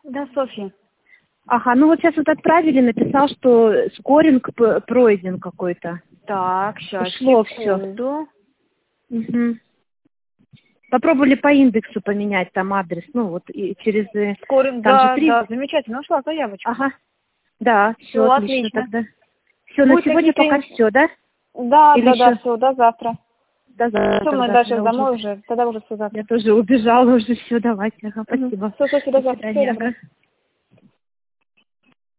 Да, Софья. Ага, ну вот сейчас вот отправили, написал, что скоринг пройден какой-то. Так, сейчас, Ушло все. секунду. Угу. Попробовали по индексу поменять там адрес, ну вот и через... Скоринг, Там же да, 3... да, замечательно, нашла заявочку. Ага, да, все Все, отлично отлично. тогда. Все, на Будет сегодня пока какие-то... все, да? Да, Или да, да, еще все, до завтра. до завтра Все, мы тогда? дальше Я уже, домой уже, тогда уже все я завтра. тоже убежала уже, все, давайте, ага, спасибо. Все, Софья, До до завтра. Всего свидания, доброго. ага.